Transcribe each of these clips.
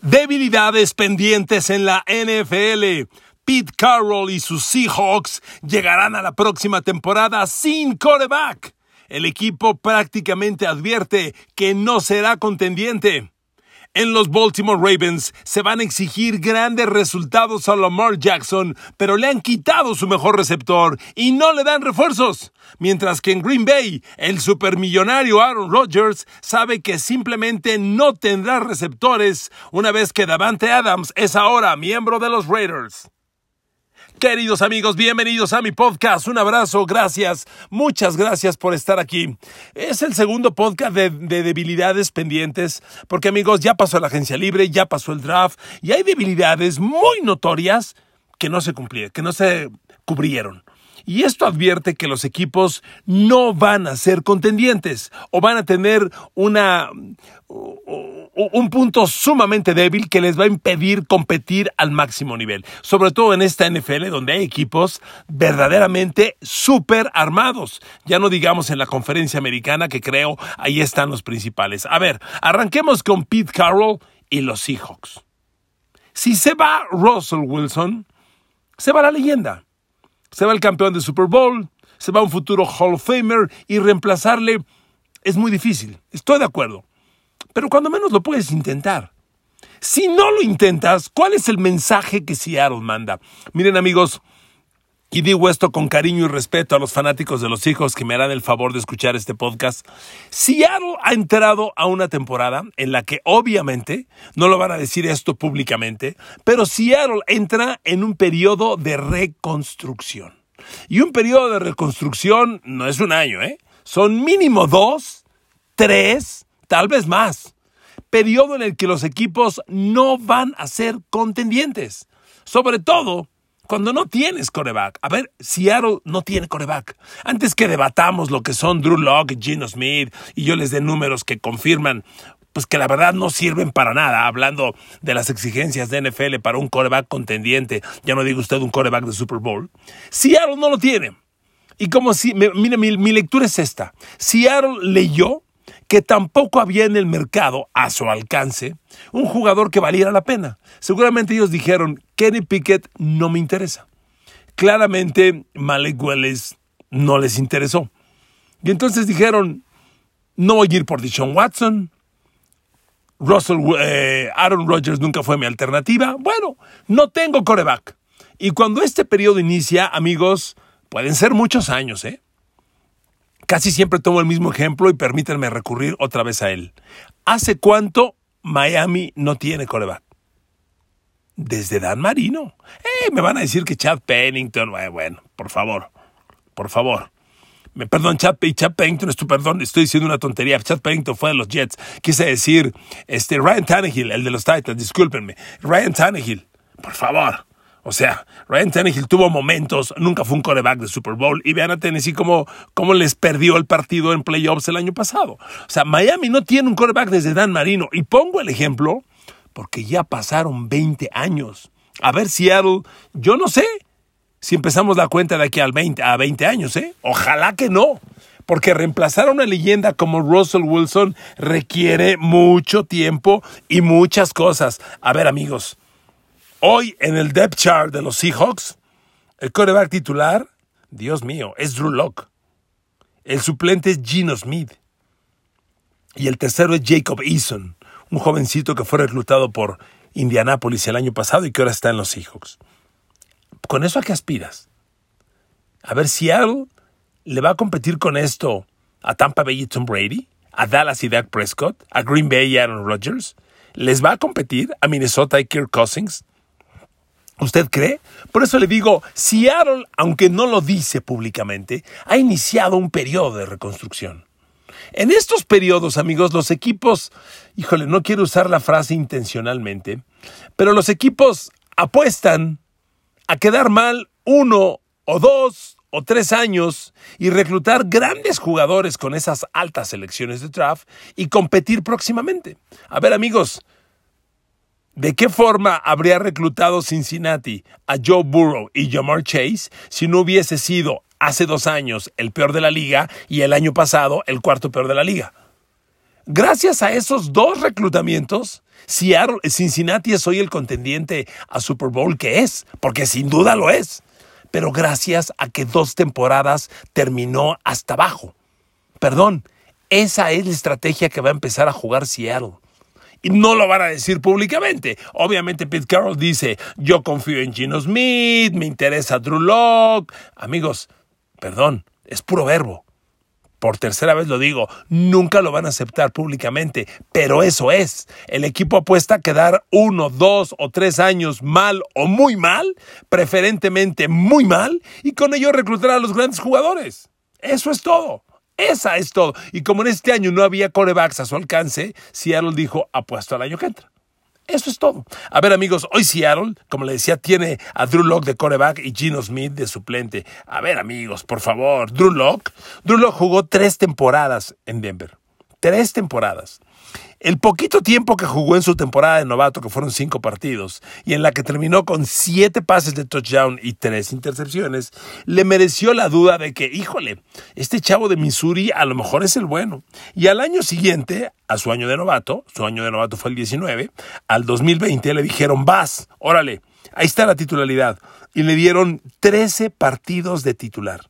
Debilidades pendientes en la NFL. Pete Carroll y sus Seahawks llegarán a la próxima temporada sin quarterback. El equipo prácticamente advierte que no será contendiente. En los Baltimore Ravens se van a exigir grandes resultados a Lamar Jackson, pero le han quitado su mejor receptor y no le dan refuerzos. Mientras que en Green Bay, el supermillonario Aaron Rodgers sabe que simplemente no tendrá receptores una vez que Davante Adams es ahora miembro de los Raiders. Queridos amigos, bienvenidos a mi podcast. Un abrazo, gracias, muchas gracias por estar aquí. Es el segundo podcast de debilidades pendientes, porque amigos, ya pasó la agencia libre, ya pasó el draft, y hay debilidades muy notorias que no se cumplieron, que no se cubrieron. Y esto advierte que los equipos no van a ser contendientes o van a tener un punto sumamente débil que les va a impedir competir al máximo nivel. Sobre todo en esta NFL donde hay equipos verdaderamente súper armados. Ya no digamos en la conferencia americana, que creo ahí están los principales. A ver, arranquemos con Pete Carroll y los Seahawks. Si se va Russell Wilson, se va la leyenda. Se va el campeón de Super Bowl, se va un futuro Hall of Famer y reemplazarle es muy difícil. Estoy de acuerdo. Pero cuando menos lo puedes intentar. Si no lo intentas, ¿cuál es el mensaje que Seattle manda? Miren amigos, y digo esto con cariño y respeto a los fanáticos de los Seahawks que me harán el favor de escuchar este podcast. Seattle ha entrado a una temporada en la que obviamente, no lo van a decir esto públicamente, pero Seattle entra en un periodo de reconstrucción. Y un periodo de reconstrucción no es un año, son mínimo 2, 3, tal vez más. Periodo en el que los equipos no van a ser contendientes. Sobre todo cuando no tienes quarterback. A ver, Seattle no tiene quarterback. Antes que debatamos lo que son Drew Lock y Geno Smith y yo les dé números que confirman pues que la verdad no sirven para nada, hablando de las exigencias de NFL para un quarterback contendiente, ya no digo usted un quarterback de Super Bowl, Seattle no lo tiene. Y como si, mire, mi lectura es esta. Seattle leyó que tampoco había en el mercado, a su alcance, un jugador que valiera la pena. Seguramente ellos dijeron, Kenny Pickett no me interesa. Claramente, Malik Willis no les interesó. Y entonces dijeron, no voy a ir por Deshaun Watson, Aaron Rodgers nunca fue mi alternativa. Bueno, no tengo quarterback. Y cuando este periodo inicia, amigos, pueden ser muchos años, Casi siempre tomo el mismo ejemplo y permítanme recurrir otra vez a él. ¿Hace cuánto Miami no tiene quarterback? Desde Dan Marino. Me van a decir que Chad Pennington. Bueno, por favor. Perdón, Chad Pennington estoy diciendo una tontería. Chad Pennington fue de los Jets. Quise decir Ryan Tannehill, el de los Titans, discúlpenme. Ryan Tannehill, por favor. O sea, Ryan Tannehill tuvo momentos, nunca fue un quarterback de Super Bowl, y vean a Tennessee cómo les perdió el partido en playoffs el año pasado. O sea, Miami no tiene un quarterback desde Dan Marino, y pongo el ejemplo porque ya pasaron 20 años. A ver, Seattle, yo no sé si empezamos la cuenta de aquí a 20 años, Ojalá que no, porque reemplazar a una leyenda como Russell Wilson requiere mucho tiempo y muchas cosas. A ver, amigos, hoy en el depth chart de los Seahawks, el quarterback titular, Dios mío, es Drew Lock. El suplente es Geno Smith. Y el tercero es Jacob Eason, un jovencito que fue reclutado por Indianapolis el año pasado y que ahora está en los Seahawks. ¿Con eso a qué aspiras? A ver, Seattle le va a competir con esto a Tampa Bay y Tom Brady, a Dallas y Dak Prescott, a Green Bay y Aaron Rodgers. ¿Les va a competir a Minnesota y Kirk Cousins? ¿Usted cree? Por eso le digo, Seattle, aunque no lo dice públicamente, ha iniciado un periodo de reconstrucción. En estos periodos, amigos, los equipos, no quiero usar la frase intencionalmente, pero los equipos apuestan a quedar mal 1 o 2 o 3 años y reclutar grandes jugadores con esas altas selecciones de draft y competir próximamente. A ver, amigos, ¿de qué forma habría reclutado Cincinnati a Joe Burrow y Ja'Marr Chase si no hubiese sido hace 2 años el peor de la liga y el año pasado el cuarto peor de la liga? Gracias a esos 2 reclutamientos, Cincinnati es hoy el contendiente a Super Bowl que es, porque sin duda lo es. Pero gracias a que 2 temporadas terminó hasta abajo. Perdón, esa es la estrategia que va a empezar a jugar Seattle. Y no lo van a decir públicamente. Obviamente Pete Carroll dice, yo confío en Geno Smith, me interesa Drew Lock. Amigos, perdón, es puro verbo. Por tercera vez lo digo, nunca lo van a aceptar públicamente, pero eso es. El equipo apuesta a quedar 1, 2 o 3 años mal o muy mal, preferentemente muy mal, y con ello reclutar a los grandes jugadores. Eso es todo. Esa es todo. Y como en este año no había quarterbacks a su alcance, Seattle dijo, apuesto al año que entra. Eso es todo. A ver, amigos, hoy Seattle, como le decía, tiene a Drew Lock de quarterback y Geno Smith de suplente. A ver, amigos, por favor, Drew Lock jugó 3 temporadas en Denver. 3 temporadas. El poquito tiempo que jugó en su temporada de novato, que fueron 5 partidos, y en la que terminó con 7 pases de touchdown y 3 intercepciones, le mereció la duda de que, híjole, este chavo de Missouri a lo mejor es el bueno. Y al año siguiente, a su año de novato fue el 19, al 2020 le dijeron, vas, órale, ahí está la titularidad. Y le dieron 13 partidos de titular.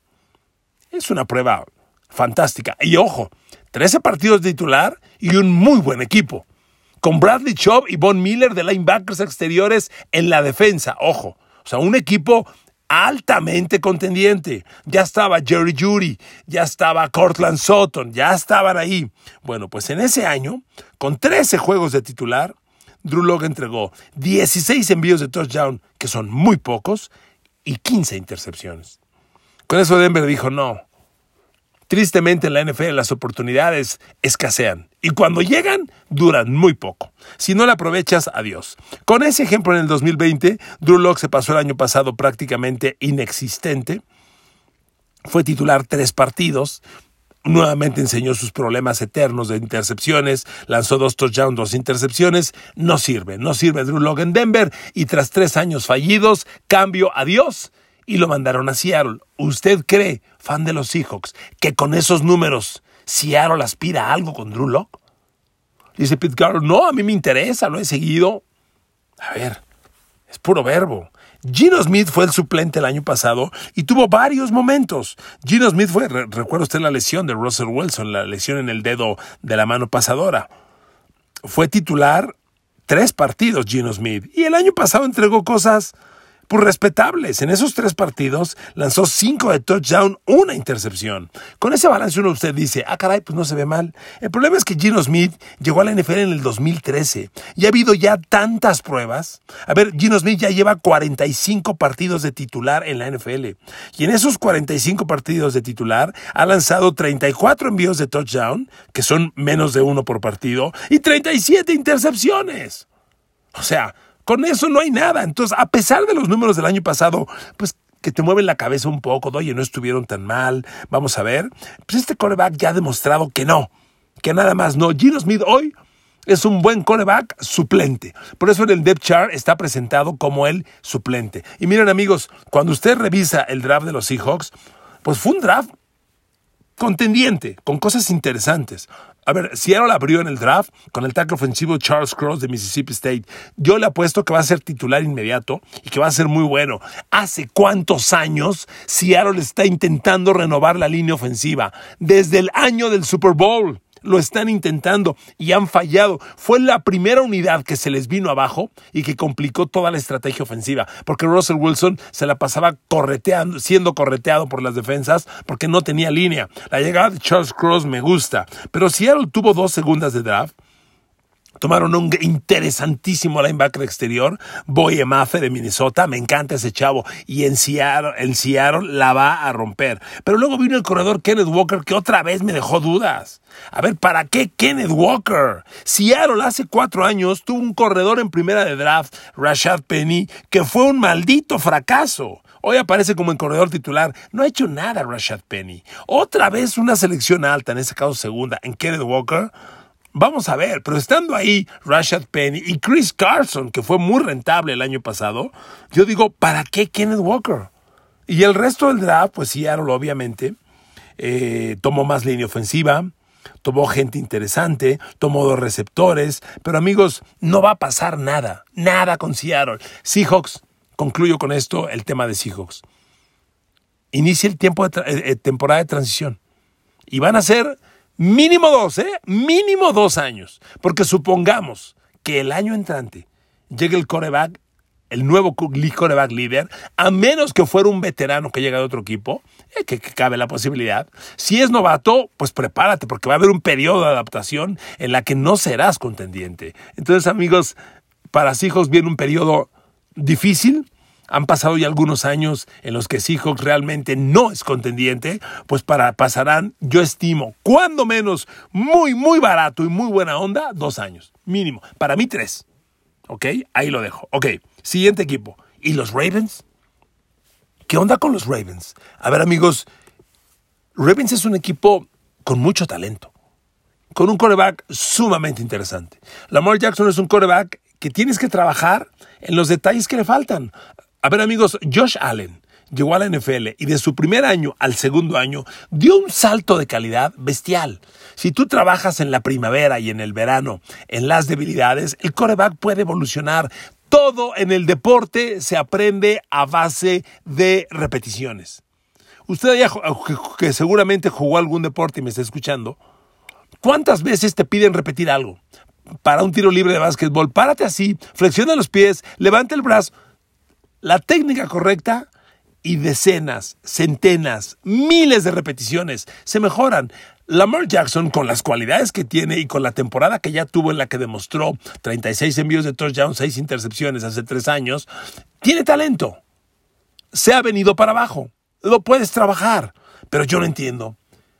Es una prueba fantástica. Y ojo, 13 partidos de titular y un muy buen equipo. Con Bradley Chubb y Von Miller de linebackers exteriores en la defensa. Ojo, o sea, un equipo altamente contendiente. Ya estaba Jerry Jeudy, ya estaba Courtland Sutton, ya estaban ahí. Bueno, pues en ese año, con 13 juegos de titular, Drew Lock entregó 16 envíos de touchdown, que son muy pocos, y 15 intercepciones. Con eso Denver dijo, no. Tristemente en la NFL las oportunidades escasean y cuando llegan duran muy poco. Si no la aprovechas, adiós. Con ese ejemplo en el 2020, Drew Lock se pasó el año pasado prácticamente inexistente. Fue titular 3 partidos. Nuevamente enseñó sus problemas eternos de intercepciones, lanzó 2 touchdowns, 2 intercepciones. No sirve Drew Lock en Denver y tras 3 años fallidos, cambio, adiós. Y lo mandaron a Seattle. ¿Usted cree, fan de los Seahawks, que con esos números Seattle aspira a algo con Drew Lock? Dice Pete Carroll, no, a mí me interesa, lo he seguido. A ver, es puro verbo. Geno Smith fue el suplente el año pasado y tuvo varios momentos. Geno Smith fue, recuerda usted la lesión de Russell Wilson, la lesión en el dedo de la mano pasadora. Fue titular 3 partidos Geno Smith y el año pasado entregó cosas pues respetables. En esos 3 partidos lanzó 5 de touchdown, 1 intercepción. Con ese balance uno usted dice, caray, pues no se ve mal. El problema es que Geno Smith llegó a la NFL en el 2013 y ha habido ya tantas pruebas. A ver, Geno Smith ya lleva 45 partidos de titular en la NFL y en esos 45 partidos de titular ha lanzado 34 envíos de touchdown, que son menos de 1 por partido, y 37 intercepciones. O sea, con eso no hay nada. Entonces, a pesar de los números del año pasado, pues que te mueven la cabeza un poco, oye, no estuvieron tan mal, vamos a ver. Pues este quarterback ya ha demostrado que no, que nada más no. Geno Smith hoy es un buen quarterback suplente. Por eso en el depth chart está presentado como el suplente. Y miren, amigos, cuando usted revisa el draft de los Seahawks, pues fue un draft contendiente, con cosas interesantes. A ver, Seattle abrió en el draft con el tackle ofensivo Charles Cross de Mississippi State. Yo le apuesto que va a ser titular inmediato y que va a ser muy bueno. ¿Hace cuántos años Seattle está intentando renovar la línea ofensiva? Desde el año del Super Bowl. Lo están intentando y han fallado. Fue la primera unidad que se les vino abajo y que complicó toda la estrategia ofensiva, porque Russell Wilson se la pasaba siendo correteado por las defensas porque no tenía línea. La llegada de Charles Cross me gusta, pero Seattle tuvo 2 segundas de draft. Tomaron un interesantísimo linebacker exterior, Boye Mafe de Minnesota. Me encanta ese chavo. Y en Seattle la va a romper. Pero luego vino el corredor Kenneth Walker, que otra vez me dejó dudas. A ver, ¿para qué Kenneth Walker? Seattle hace 4 años tuvo un corredor en primera de draft, Rashad Penny, que fue un maldito fracaso. Hoy aparece como el corredor titular. No ha hecho nada Rashad Penny. Otra vez una selección alta, en ese caso segunda, en Kenneth Walker. Vamos a ver, pero estando ahí Rashad Penny y Chris Carson, que fue muy rentable el año pasado, yo digo, ¿para qué Kenneth Walker? Y el resto del draft, pues Seattle obviamente tomó más línea ofensiva, tomó gente interesante, tomó 2 receptores, pero amigos, no va a pasar nada con Seattle. Seahawks, concluyo con esto el tema de Seahawks. Inicia el tiempo de temporada de transición y van a ser mínimo 2 años, porque supongamos que el año entrante llegue el quarterback, el nuevo quarterback líder, a menos que fuera un veterano que llega de otro equipo, que cabe la posibilidad. Si es novato, pues prepárate, porque va a haber un periodo de adaptación en la que no serás contendiente. Entonces, amigos, para Seahawks viene un periodo difícil. Han pasado ya algunos años en los que Seahawks realmente no es contendiente, pues pasarán, yo estimo, cuando menos, muy, muy barato y muy buena onda, 2 años, mínimo. Para mí 3. ¿Ok? Ahí lo dejo. Ok, siguiente equipo. ¿Y los Ravens? ¿Qué onda con los Ravens? A ver, amigos, Ravens es un equipo con mucho talento, con un quarterback sumamente interesante. Lamar Jackson es un quarterback que tienes que trabajar en los detalles que le faltan. A ver, amigos, Josh Allen llegó a la NFL y de su primer año al segundo año dio un salto de calidad bestial. Si tú trabajas en la primavera y en el verano en las debilidades, el quarterback puede evolucionar. Todo en el deporte se aprende a base de repeticiones. Usted ya que seguramente jugó algún deporte y me está escuchando, ¿cuántas veces te piden repetir algo? Para un tiro libre de básquetbol, párate así, flexiona los pies, levanta el brazo. La técnica correcta y decenas, centenas, miles de repeticiones se mejoran. Lamar Jackson, con las cualidades que tiene y con la temporada que ya tuvo en la que demostró 36 envíos de touchdown, 6 intercepciones hace 3 años, tiene talento. Se ha venido para abajo. Lo puedes trabajar, pero yo no entiendo.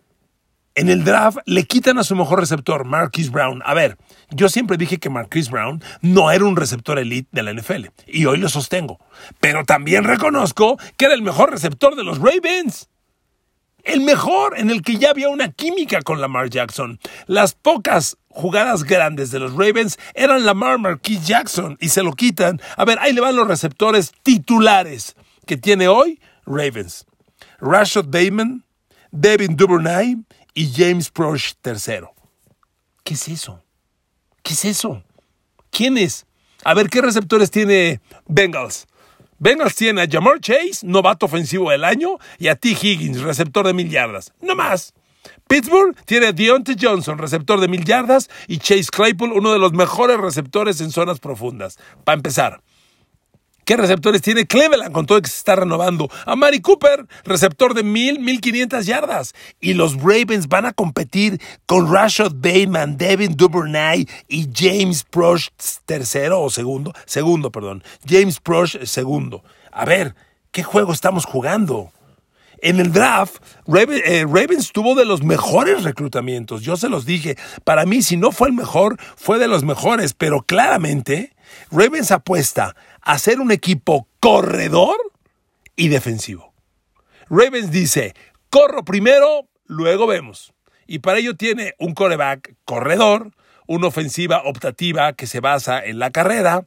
En el draft le quitan a su mejor receptor, Marquise Brown. A ver, yo siempre dije que Marquise Brown no era un receptor elite de la NFL, y hoy lo sostengo. Pero también reconozco que era el mejor receptor de los Ravens. El mejor, en el que ya había una química con Lamar Jackson. Las pocas jugadas grandes de los Ravens eran Marquise Jackson, y se lo quitan. A ver, ahí le van los receptores titulares que tiene hoy Ravens. Rashad Bateman, Devin Duvernay y James Proche III. ¿Qué es eso? ¿Qué es eso? ¿Quién es? A ver, ¿qué receptores tiene Bengals? Bengals tiene a Ja'Marr Chase, novato ofensivo del año, y a T. Higgins, receptor de 1000 yardas. No más. Pittsburgh tiene a Deontay Johnson, receptor de 1000 yardas, y Chase Claypool, uno de los mejores receptores en zonas profundas. Para empezar, ¿qué receptores tiene Cleveland con todo el que se está renovando? A Amari Cooper, receptor de 1500 yardas. Y los Ravens van a competir con Rashad Bateman, Devin Duvernay y James Proche II. James Proche II. A ver, ¿qué juego estamos jugando? En el draft, Ravens tuvo de los mejores reclutamientos. Yo se los dije. Para mí, si no fue el mejor, fue de los mejores. Pero claramente, Ravens apuesta a ser un equipo corredor y defensivo. Ravens dice, corro primero, luego vemos. Y para ello tiene un quarterback corredor, una ofensiva optativa que se basa en la carrera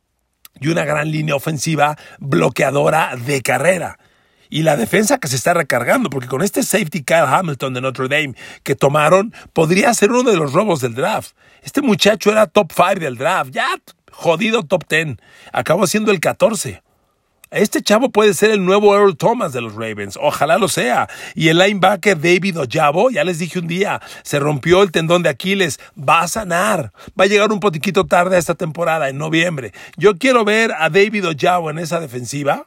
y una gran línea ofensiva bloqueadora de carrera. Y la defensa que se está recargando, porque con este safety Kyle Hamilton de Notre Dame que tomaron, podría ser uno de los robos del draft. Este muchacho era top 5 del draft, ya jodido top 10. Acabó siendo el 14. Este chavo puede ser el nuevo Earl Thomas de los Ravens. Ojalá lo sea. Y el linebacker David Ojabo, ya les dije un día, se rompió el tendón de Aquiles. Va a sanar. Va a llegar un poquito tarde a esta temporada, en noviembre. Yo quiero ver a David Ojabo en esa defensiva,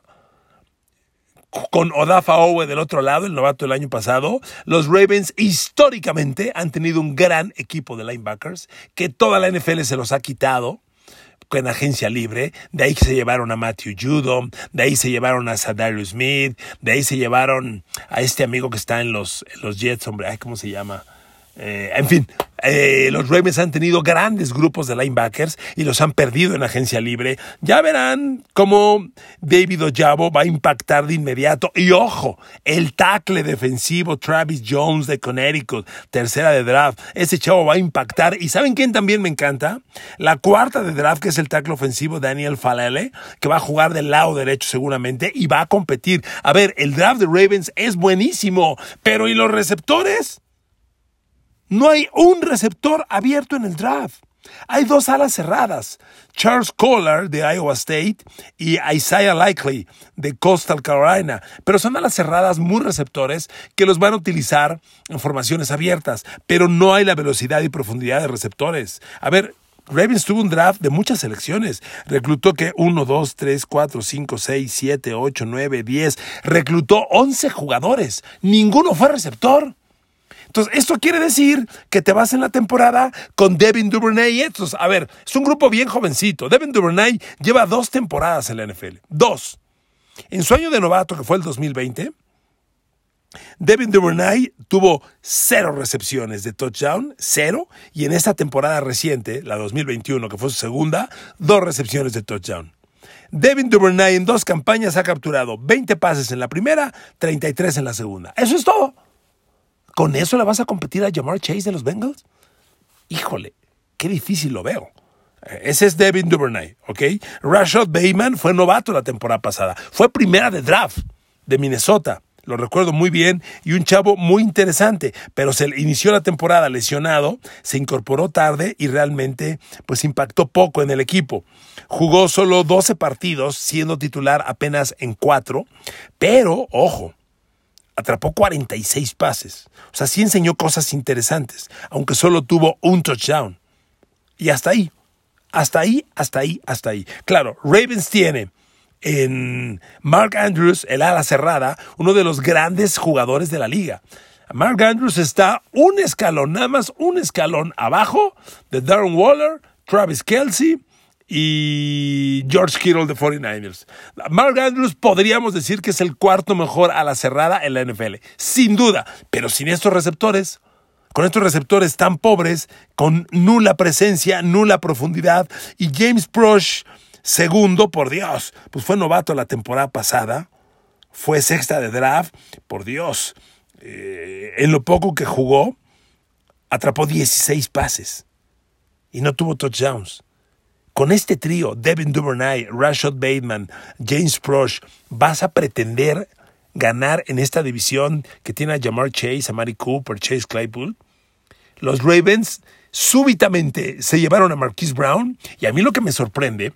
con Odafe Oweh del otro lado, el novato del año pasado. Los Ravens históricamente han tenido un gran equipo de linebackers que toda la NFL se los ha quitado en agencia libre. De ahí se llevaron a Matthew Judon, de ahí se llevaron a Zadarius Smith, de ahí se llevaron a este amigo que está en los Jets, hombre, ay, ¿cómo se llama? En fin, los Ravens han tenido grandes grupos de linebackers y los han perdido en agencia libre. Ya verán cómo David Ojabo va a impactar de inmediato. Y ojo, el tackle defensivo Travis Jones de Connecticut, tercera de draft. Ese chavo va a impactar. ¿Y saben quién también me encanta? La cuarta de draft, que es el tackle ofensivo Daniel Faalele, que va a jugar del lado derecho seguramente y va a competir. A ver, el draft de Ravens es buenísimo, pero ¿y los receptores? No hay un receptor abierto en el draft. Hay 2 alas cerradas, Charles Kolar de Iowa State y Isaiah Likely de Coastal Carolina, pero son alas cerradas muy receptores que los van a utilizar en formaciones abiertas, pero no hay la velocidad y profundidad de receptores. A ver, Ravens tuvo un draft de muchas selecciones. Reclutó que 1, 2, 3, 4, 5, 6, 7, 8, 9, 10. Reclutó 11 jugadores. Ninguno fue receptor. Entonces, esto quiere decir que te vas en la temporada con Devin Duvernay. Entonces, a ver, es un grupo bien jovencito. Devin Duvernay lleva 2 temporadas en la NFL. 2. En su año de novato, que fue el 2020, Devin Duvernay tuvo 0 recepciones de touchdown, 0. Y en esta temporada reciente, la 2021, que fue su segunda, 2 recepciones de touchdown. Devin Duvernay en 2 campañas ha capturado 20 pases en la primera, 33 en la segunda. Eso es todo. ¿Con eso le vas a competir a Ja'Marr Chase de los Bengals? Híjole, qué difícil lo veo. Ese es Devin Duvernay, ¿ok? Rashad Bateman fue novato la temporada pasada. Fue primera de draft de Minnesota. Lo recuerdo muy bien y un chavo muy interesante, pero se inició la temporada lesionado, se incorporó tarde y realmente pues impactó poco en el equipo. Jugó solo 12 partidos, siendo titular apenas en 4, pero, ojo, atrapó 46 pases. O sea, sí enseñó cosas interesantes, aunque solo tuvo un touchdown. Y hasta ahí. Claro, Ravens tiene en Mark Andrews, el ala cerrada, uno de los grandes jugadores de la liga. Mark Andrews está un escalón, nada más un escalón abajo de Darren Waller, Travis Kelce y George Kittle de 49ers. Mark Andrews podríamos decir que es el 4º mejor ala cerrada en la NFL, sin duda, pero sin estos receptores, con estos receptores tan pobres, con nula presencia, nula profundidad, y James Proche, segundo, por Dios, pues fue novato la temporada pasada, fue sexta de draft, por Dios, en lo poco que jugó, atrapó 16 pases y no tuvo touchdowns. Con este trío, Devin Duvernay, Rashad Bateman, James Proche, vas a pretender ganar en esta división que tiene a Ja'Marr Chase, a Amari Cooper, Chase Claypool. Los Ravens súbitamente se llevaron a Marquise Brown y a mí lo que me sorprende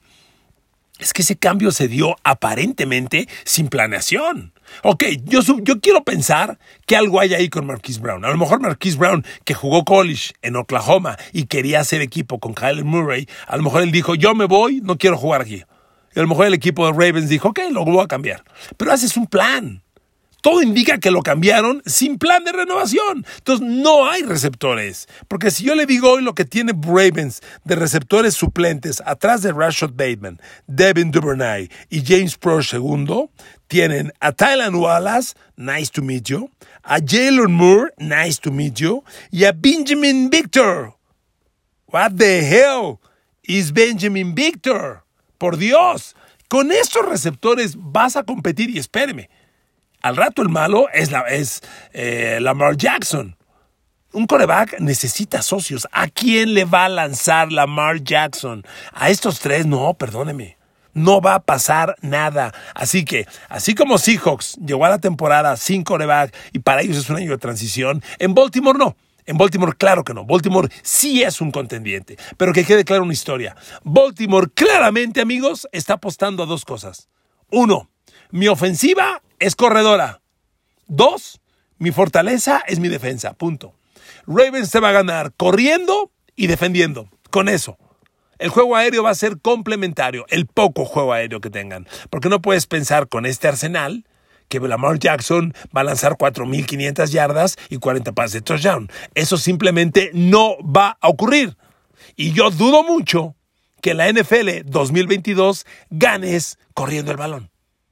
es que ese cambio se dio aparentemente sin planeación. Ok, yo quiero pensar que algo hay ahí con Marquise Brown. A lo mejor Marquise Brown, que jugó college en Oklahoma y quería hacer equipo con Kyler Murray, a lo mejor él dijo, yo me voy, no quiero jugar aquí. Y a lo mejor el equipo de Ravens dijo, ok, lo voy a cambiar. Pero haces un plan. Todo indica que lo cambiaron sin plan de renovación. Entonces no hay receptores. Porque si yo le digo hoy lo que tiene Ravens de receptores suplentes atrás de Rashad Bateman, Devin Duvernay y James Proche II, tienen a Tylan Wallace, nice to meet you, a Jalen Moore, nice to meet you, y a Benjamin Victor. What the hell is Benjamin Victor? Por Dios, con estos receptores vas a competir y espéreme. Al rato el malo es Lamar Jackson. Un quarterback necesita socios. ¿A quién le va a lanzar Lamar Jackson? A estos 3, no, perdóneme. No va a pasar nada. Así que, así como Seahawks llegó a la temporada sin quarterback y para ellos es un año de transición, en Baltimore no. En Baltimore, claro que no. Baltimore sí es un contendiente. Pero que quede clara una historia. Baltimore claramente, amigos, está apostando a 2 cosas. 1, mi ofensiva es corredora. 2, mi fortaleza es mi defensa. Punto. Ravens te va a ganar corriendo y defendiendo. Con eso. El juego aéreo va a ser complementario. El poco juego aéreo que tengan. Porque no puedes pensar con este arsenal que Lamar Jackson va a lanzar 4,500 yardas y 40 pases de touchdown. Eso simplemente no va a ocurrir. Y yo dudo mucho que en la NFL 2022 ganes corriendo el balón.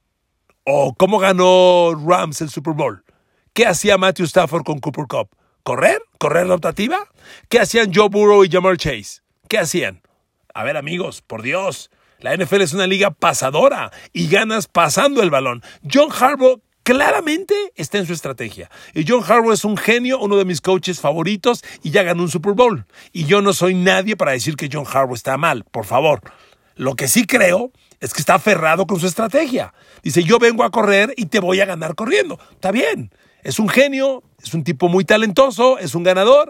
¿O cómo ganó Rams el Super Bowl? ¿Qué hacía Matthew Stafford con Cooper Kupp? ¿Correr? ¿Correr la optativa? ¿Qué hacían Joe Burrow y Ja'Marr Chase? ¿Qué hacían? A ver, amigos, por Dios, la NFL es una liga pasadora y ganas pasando el balón. John Harbaugh claramente está en su estrategia. Y John Harbaugh es un genio, uno de mis coaches favoritos y ya ganó un Super Bowl. Y yo no soy nadie para decir que John Harbaugh está mal, por favor. Lo que sí creo es que está aferrado con su estrategia. Dice, yo vengo a correr y te voy a ganar corriendo. Está bien, es un genio, es un tipo muy talentoso, es un ganador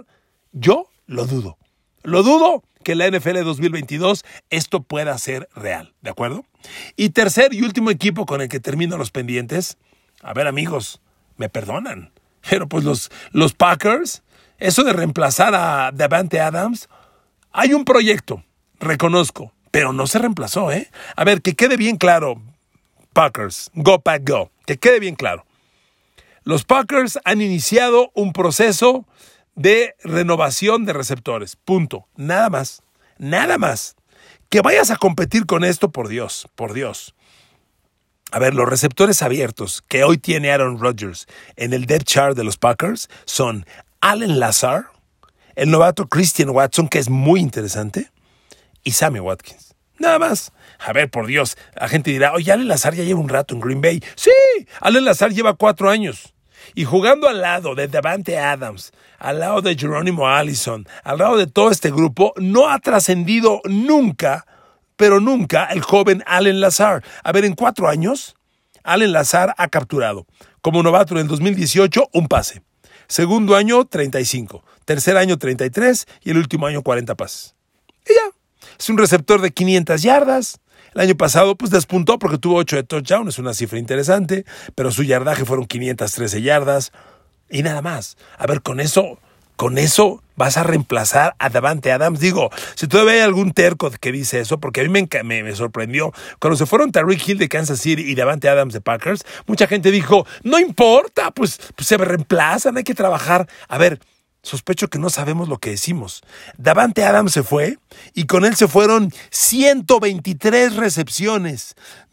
Yo lo dudo. Lo dudo que en la NFL 2022 esto pueda ser real, ¿de acuerdo? Y tercer y último equipo con el que termino los pendientes. A ver, amigos, me perdonan, pero pues los Packers, eso de reemplazar a Davante Adams, hay un proyecto, reconozco, pero no se reemplazó, ¿eh? A ver, que quede bien claro, Packers, go Pack go, que quede bien claro. Los Packers han iniciado un proceso de renovación de receptores, punto, nada más, nada más. Que vayas a competir con esto, por Dios, por Dios. A ver, los receptores abiertos que hoy tiene Aaron Rodgers en el depth chart de los Packers son Allen Lazard, el novato Christian Watson, que es muy interesante, y Sammy Watkins. Nada más. A ver, por Dios, la gente dirá, oye, Allen Lazard ya lleva un rato en Green Bay. Sí, Allen Lazard lleva 4 años. Y jugando al lado de Davante Adams, al lado de Jerónimo Allison, al lado de todo este grupo, no ha trascendido nunca, pero nunca, el joven Allen Lazard. A ver, en 4 años, Allen Lazard ha capturado, como novato en el 2018, un pase. Segundo año, 35. Tercer año, 33. Y el último año, 40 pases. Y ya. Es un receptor de 500 yardas. El año pasado pues despuntó porque tuvo 8 de touchdown, es una cifra interesante, pero su yardaje fueron 513 yardas y nada más. A ver, con eso vas a reemplazar a Davante Adams. Digo, si todavía hay algún terco que dice eso, porque a mí me sorprendió. Cuando se fueron Tyreek Hill de Kansas City y Davante Adams de Packers, mucha gente dijo, no importa, pues se reemplazan, hay que trabajar. A ver, sospecho que no sabemos lo que decimos. Davante Adams se fue y con él se fueron 123 recepciones,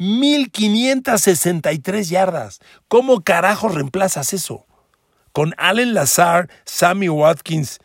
1,563 yardas. ¿Cómo carajo reemplazas eso? Con Allen Lazard, Sammy Watkins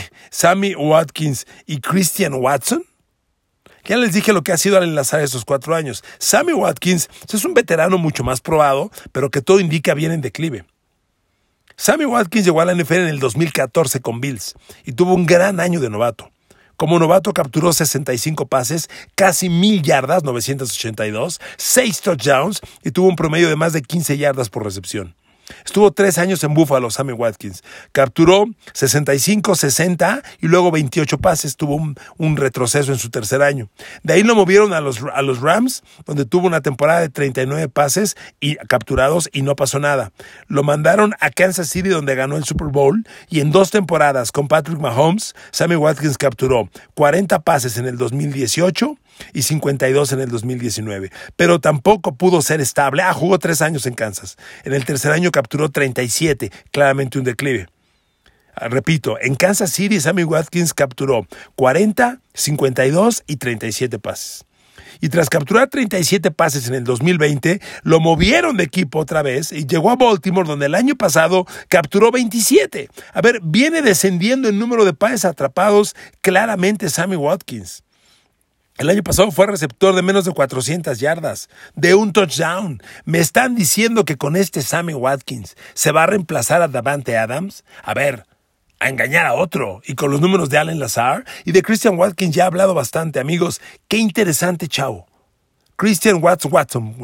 y Christian Watson. Ya les dije lo que ha sido Allen Lazard esos 4 años. Sammy Watkins es un veterano mucho más probado, pero que todo indica viene en declive. Sammy Watkins llegó a la NFL en el 2014 con Bills y tuvo un gran año de novato. Como novato capturó 65 pases, casi 1,000 yardas, 982, 6 touchdowns y tuvo un promedio de más de 15 yardas por recepción. Estuvo 3 años en Buffalo, Sammy Watkins. Capturó 65, 60 y luego 28 pases. Tuvo un retroceso en su tercer año. De ahí lo movieron a los Rams, donde tuvo una temporada de 39 pases y capturados y no pasó nada. Lo mandaron a Kansas City, donde ganó el Super Bowl, y en 2 temporadas con Patrick Mahomes, Sammy Watkins capturó 40 pases en el 2018 y 52 en el 2019, pero tampoco pudo ser estable. Jugó 3 años en Kansas. En el tercer año capturó 37, claramente un declive. Repito, en Kansas City Sammy Watkins capturó 40, 52 y 37 pases. Y tras capturar 37 pases en el 2020, lo movieron de equipo otra vez y llegó a Baltimore, donde el año pasado capturó 27. A ver, viene descendiendo el número de pases atrapados claramente Sammy Watkins. El año pasado fue receptor de menos de 400 yardas, de un touchdown. ¿Me están diciendo que con este Sammy Watkins se va a reemplazar a Davante Adams? A ver, a engañar a otro. Y con los números de Allen Lazard y de Christian Watkins ya he hablado bastante, amigos. Qué interesante chavo. Christian Watson.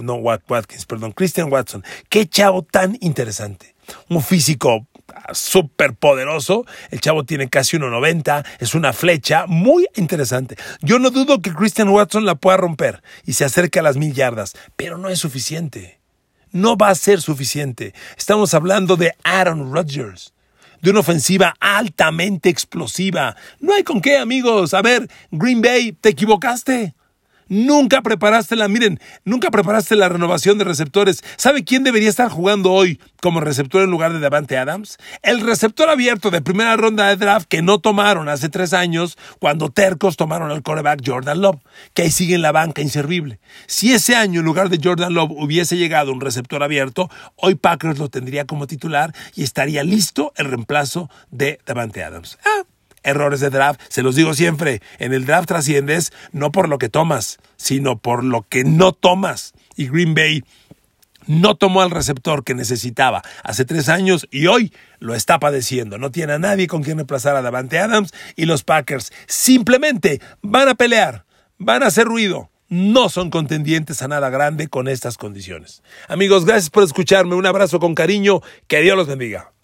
Qué chavo tan interesante. Un físico súper poderoso, el chavo tiene casi 1.90, es una flecha muy interesante. Yo no dudo que Christian Watson la pueda romper y se acerque a las 1,000 yardas, pero no es suficiente. No va a ser suficiente. Estamos hablando de Aaron Rodgers, de una ofensiva altamente explosiva. No hay con qué, amigos. A ver, Green Bay, te equivocaste. Nunca preparaste la renovación de receptores. ¿Sabe quién debería estar jugando hoy como receptor en lugar de Davante Adams? El receptor abierto de primera ronda de draft que no tomaron hace 3 años cuando tercos tomaron al quarterback Jordan Love, que ahí sigue en la banca inservible. Si ese año en lugar de Jordan Love hubiese llegado un receptor abierto, hoy Packers lo tendría como titular y estaría listo el reemplazo de Davante Adams. Errores de draft, se los digo siempre, en el draft trasciendes no por lo que tomas, sino por lo que no tomas. Y Green Bay no tomó al receptor que necesitaba hace 3 años y hoy lo está padeciendo. No tiene a nadie con quien reemplazar a Davante Adams y los Packers simplemente van a pelear, van a hacer ruido. No son contendientes a nada grande con estas condiciones. Amigos, gracias por escucharme. Un abrazo con cariño. Que Dios los bendiga.